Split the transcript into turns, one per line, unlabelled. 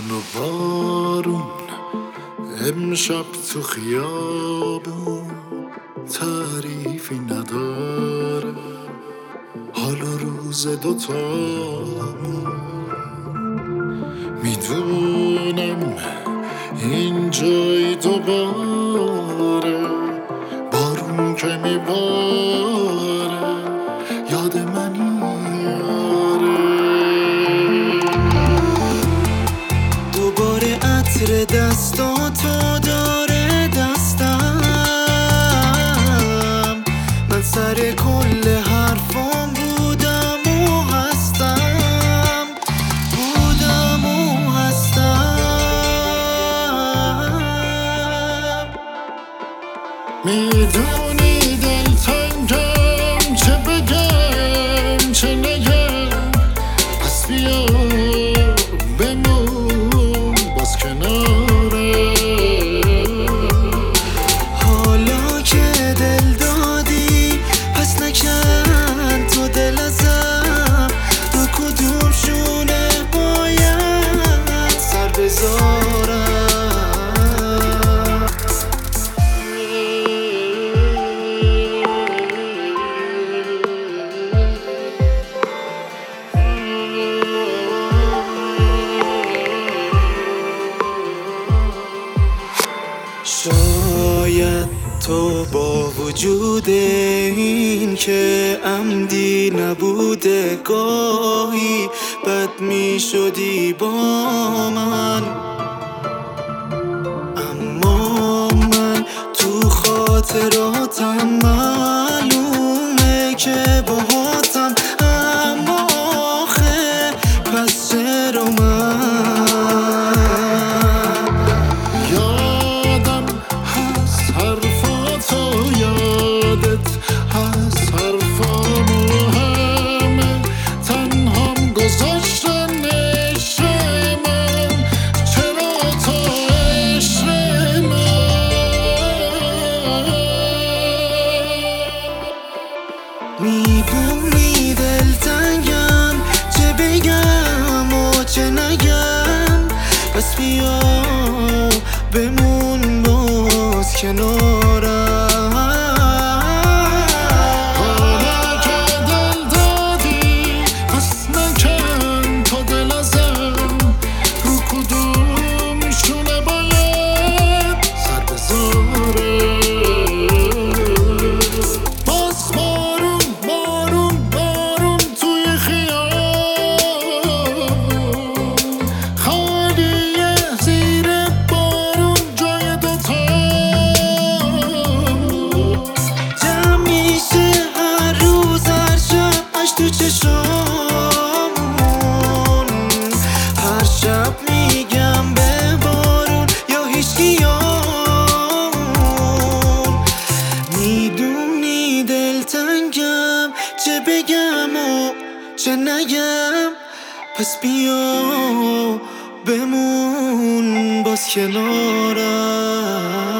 و بارون امشب تو خیابون تعریفی نداره، حال و روز دوتامون. میدونم این جای دوباره بارون که میباره یاد منی
دوباره عطر دستاتو داره دستم، من سر کل حرفام بودم و هستم،
میدونی دلتنگم، چه بگم چه نگم، پس بیا بمون باز کناره.
حالا که دل دادی پس نکن تو دل ازم، رو کدوم شونه باید سر بذارم. شاید تو با وجود این که عمدی نبوده گاهی بد می شدی با من، اما من تو خاطراتم معلومه که باهاتم، اما آخه پس چرا من
یادت هست حرفامو همه تنهام گذاشتن عشق من، چرا تو عشق من
میدونی دلتنگم، چه بگم و چه نگم، پس بیا بمون باز کنارم.
حالا که دل دادی پس نکن تو دل ازم، رو کدوم شونه باید سر بذاره. باز بارون بارون بارون توی خیابون خالیه، زیر بارون جای دوتامون.
جمع میشه هر روز هر شب اش تو چشامون، هر شب میگم به بارون یا هیچکیامون. میدونی دلتنگم، چه بگم و چه نگم، پس بیا بمون باز کنارم.